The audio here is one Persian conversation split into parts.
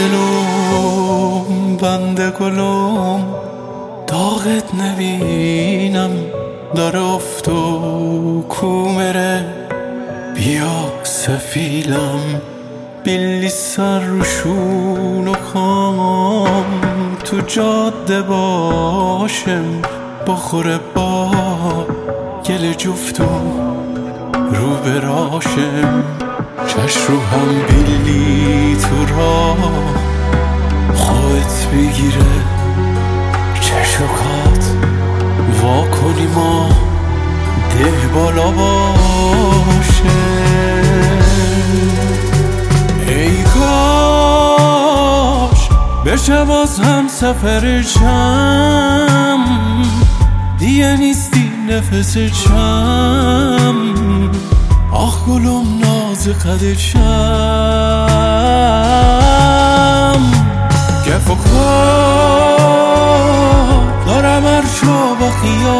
دلم بنده گلم داغت نبینم داره افت و کومره بیا سفیلم بیلی سر روشون و خام تو جاده باشم بخوره با گل جفتم رو براشم چش رو هم بیلی تو را خواهت بگیره چشکات وا کنی ما ده بالا باشه ای کاش بشه باز هم سفر چم دیگه نیستی نفس چم آخ گلم ناز قد چم گف و کار دارم ارشا با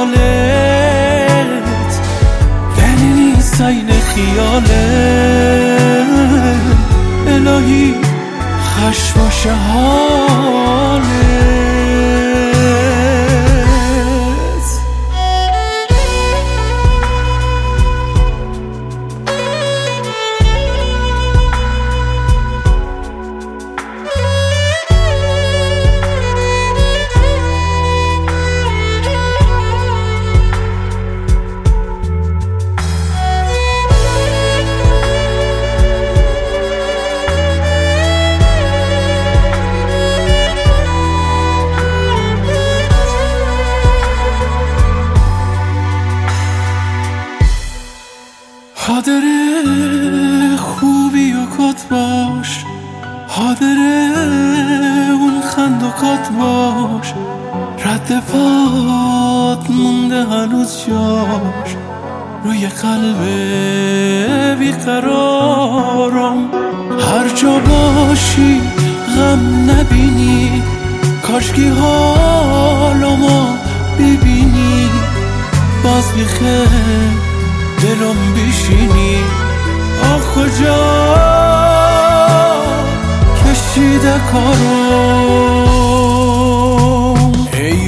خیالت دلی نیست این خیالت الهی خش باشه حالت حاضر خوبی و کت باش حاضر اون خندقات باش رد پات مونده هنوز جاش روی قلب بیقرارم هر جا باشی غم نبینی کاشکی حالمو ببینی باز بخیر دلم بشینی آخ کجا کشیده کارم ای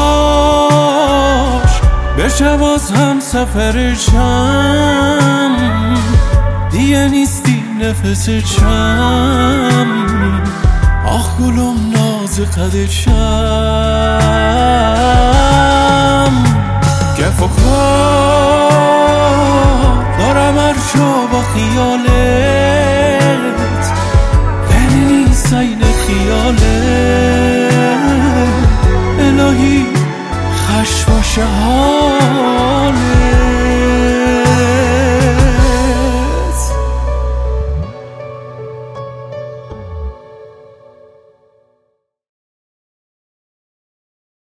کاش بشه باز هم سفر چم دیگه نیستی نفس چم آخ گلم ناز قد چم گف و کار دارم ارشا با خیالت دلی نیست این خیالت